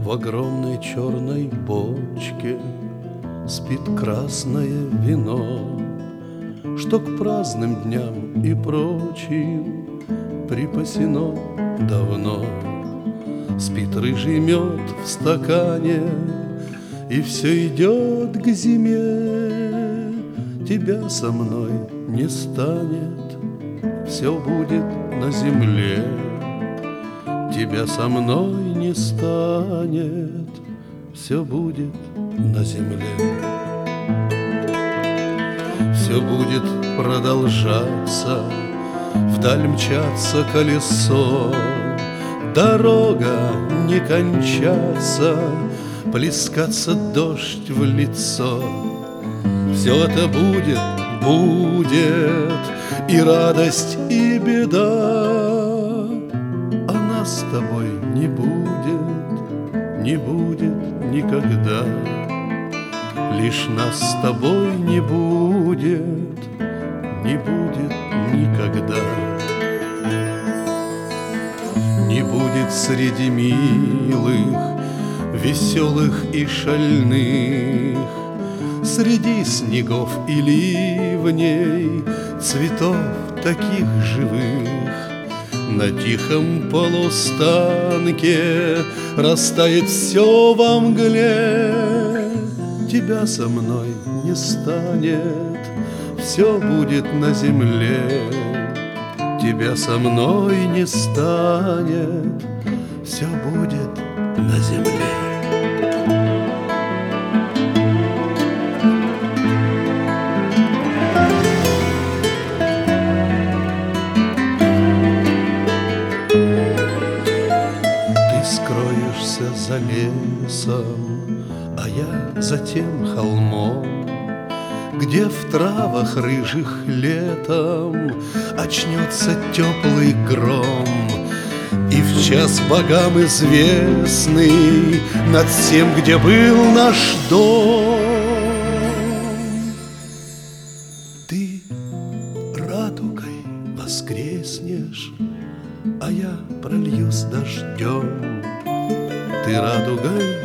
В огромной черной бочке спит красное вино, что к праздным дням и прочим припасено давно. Спит рыжий мед в стакане, и все идет к зиме. Тебя со мной не станет, все будет на земле. Тебя со мной не станет, все будет на земле. Все будет продолжаться, вдаль мчаться колесо, дорога не кончаться, плескаться дождь в лицо. Все это будет, и радость, и беда, а нас с тобой не будет никогда. Лишь нас с тобой не будет никогда. Не будет среди милых, веселых и шальных, среди снегов и ливней, цветов таких живых. На тихом полустанке растает все во мгле. Тебя со мной не станет, все будет на земле. Тебя со мной не станет, все будет на земле. Скроешься за лесом, а я за тем холмом, где в травах рыжих летом очнется теплый гром. И в час богам известный над тем, где был наш дом, ты радугой воскреснешь, а я прольюсь дождем. Ты радугой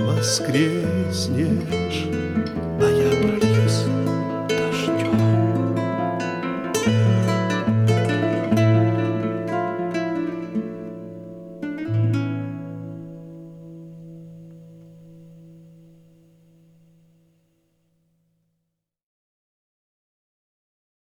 воскреснешь, а я прольюсь дождем.